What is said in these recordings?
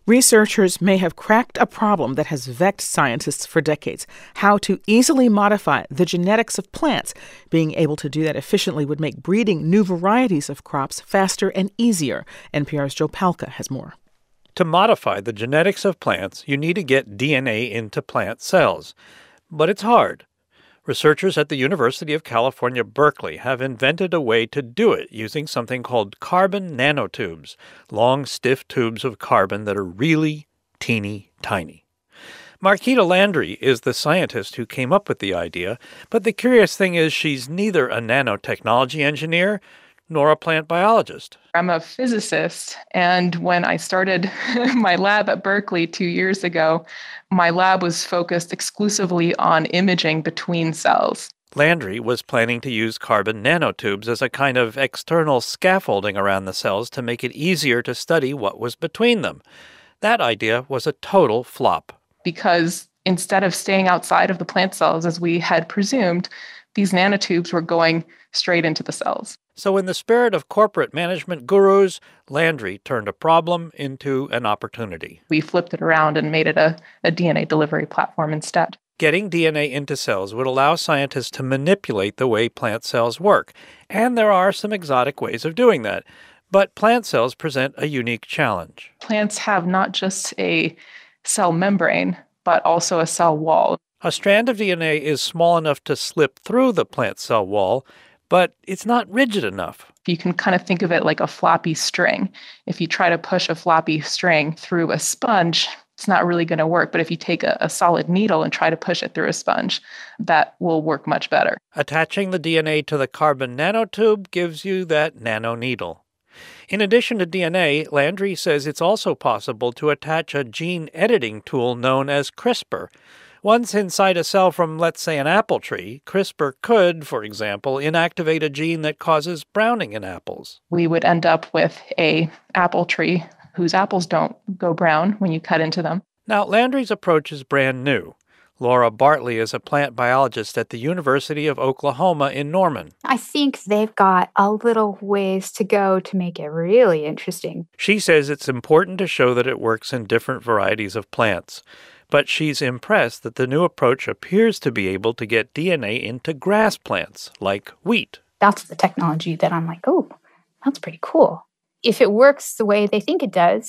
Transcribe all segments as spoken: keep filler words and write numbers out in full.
Researchers may have cracked a problem that has vexed scientists for decades: how to easily modify the genetics of plants. Being able to do that efficiently would make breeding new varieties of crops faster and easier. N P R's Joe Palca has more. To modify the genetics of plants, you need to get D N A into plant cells. But it's hard. Researchers at the University of California, Berkeley have invented a way to do it using something called carbon nanotubes, long, stiff tubes of carbon that are really teeny tiny. Marquita Landry is the scientist who came up with the idea, but the curious thing is she's neither a nanotechnology engineer nor a plant biologist. I'm a physicist, and when I started my lab at Berkeley two years ago, my lab was focused exclusively on imaging between cells. Landry was planning to use carbon nanotubes as a kind of external scaffolding around the cells to make it easier to study what was between them. That idea was a total flop. Because instead of staying outside of the plant cells as we had presumed, these nanotubes were going straight into the cells. So in the spirit of corporate management gurus, Landry turned a problem into an opportunity. We flipped it around and made it a, a D N A delivery platform instead. Getting D N A into cells would allow scientists to manipulate the way plant cells work. And there are some exotic ways of doing that. But plant cells present a unique challenge. Plants have not just a cell membrane, but also a cell wall. A strand of D N A is small enough to slip through the plant cell wall, but it's not rigid enough. You can kind of think of it like a floppy string. If you try to push a floppy string through a sponge, it's not really going to work. But if you take a, a solid needle and try to push it through a sponge, that will work much better. Attaching the D N A to the carbon nanotube gives you that nanoneedle. In addition to D N A, Landry says it's also possible to attach a gene editing tool known as CRISPR. Once inside a cell from, let's say, an apple tree, CRISPR could, for example, inactivate a gene that causes browning in apples. We would end up with a apple tree whose apples don't go brown when you cut into them. Now, Landry's approach is brand new. Laura Bartley is a plant biologist at the University of Oklahoma in Norman. I think they've got a little ways to go to make it really interesting. She says it's important to show that it works in different varieties of plants. But she's impressed that the new approach appears to be able to get D N A into grass plants, like wheat. That's the technology that I'm like, oh, that's pretty cool. If it works the way they think it does,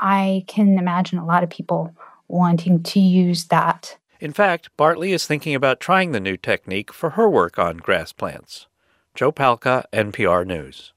I can imagine a lot of people wanting to use that. In fact, Bartley is thinking about trying the new technique for her work on grass plants. Joe Palca, N P R News.